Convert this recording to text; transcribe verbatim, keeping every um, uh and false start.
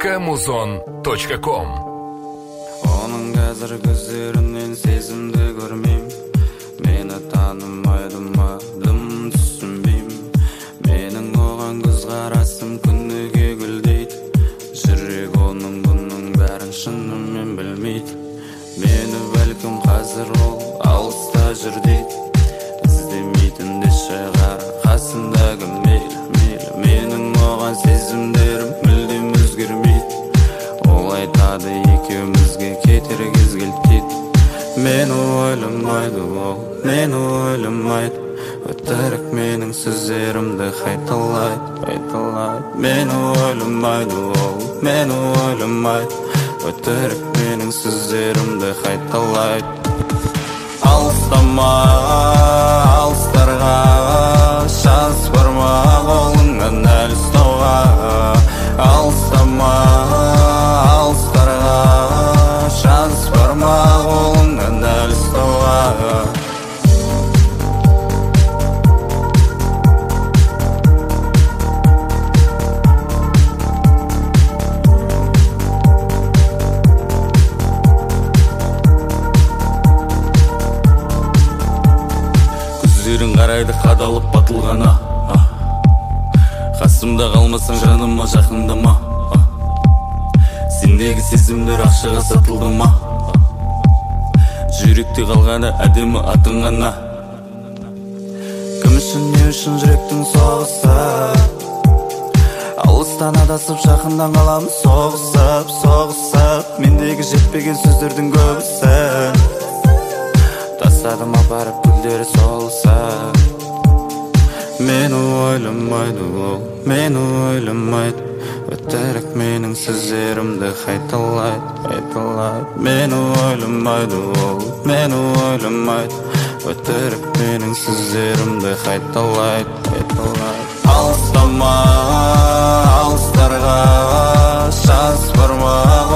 точка музон точка ком. Оның қазір көздерінен сезімді көрмейм, мені танымайды ма, дым түсінбейм. Менің оған көз қарасым күніге гүлдейді, жүрек оның бұның бәрін шынымен білмейді. Мені бәлкім қазір ол алыста жүр дейді, іздемейтін де шығар қасындағы мейлі, мейлі. Менің оған сезімдерім мүлдем өзгермейді, ол айтады екеумізге кетер кез келтейді. Мені ойламайды ол, мені ойламайды, өтірік менің сөздерімді қайталайды, қайталайды. Мені ойламайды ол, мені ойламайды, өтірік менің сөздерімді қайталайды. Алыстама, алыстарға шанс барма, қолыңнан әлі ұстауға. Алыстама, алыстарға шанс барма, қолыңнан әлі ұстауға. Көздерің қарайды қадалып батылғана, қасымда қалмасаң жаныма жақындама. Сендегі сезімдер ақшаға сатылды ма, жүректе қалғаны әдемі атың ғана. Кім үшін, не үшін жүректің соғысы, алыстан адасып жақындан қаламыз соғысып, соғысып. Мендегі жетпеген сөздердің көбісі тастадым апарып гүлдері солса. Мені ойламайды ол, мені ойламайды, өтірік менің сөздерімді қайталайды, қайталайды. Мені ойламайды ол, мені ойламайды, өтірік менің сөздерімді қайталайды, қайталайды. Алыстама, алыстарға шанс барма,